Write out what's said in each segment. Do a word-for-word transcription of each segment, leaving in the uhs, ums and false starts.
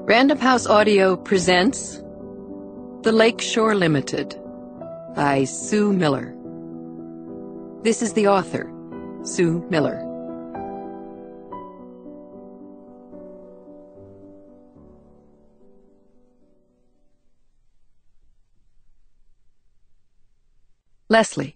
Random House Audio presents The Lake Shore Limited by Sue Miller. This is the author, Sue Miller. Leslie.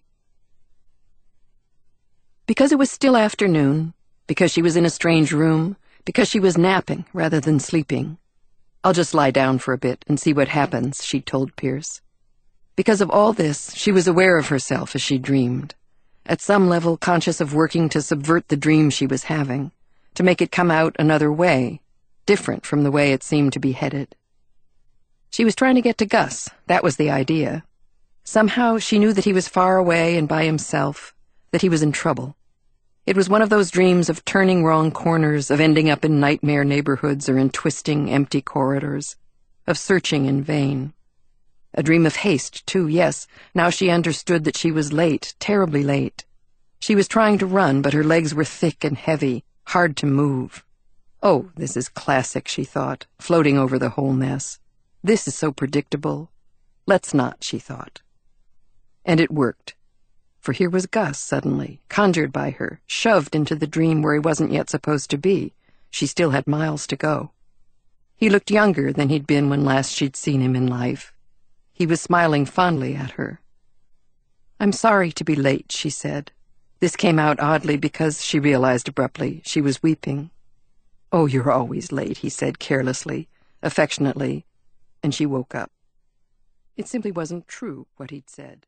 Because it was still afternoon, because she was in a strange room, because she was napping rather than sleeping, I'll just lie down for a bit and see what happens, she told Pierce. Because of all this, she was aware of herself as she dreamed, at some level conscious of working to subvert the dream she was having, to make it come out another way, different from the way it seemed to be headed. She was trying to get to Gus, that was the idea. Somehow she knew that he was far away and by himself, that he was in trouble. It was one of those dreams of turning wrong corners, of ending up in nightmare neighborhoods or in twisting, empty corridors, of searching in vain. A dream of haste, too, yes. Now she understood that she was late, terribly late. She was trying to run, but her legs were thick and heavy, hard to move. Oh, this is classic, she thought, floating over the whole mess. This is so predictable. Let's not, she thought. And it worked. For here was Gus, suddenly, conjured by her, shoved into the dream where he wasn't yet supposed to be. She still had miles to go. He looked younger than he'd been when last she'd seen him in life. He was smiling fondly at her. "I'm sorry to be late," she said. This came out oddly because, she realized abruptly, she was weeping. "Oh, you're always late," he said carelessly, affectionately, and she woke up. It simply wasn't true, what he'd said.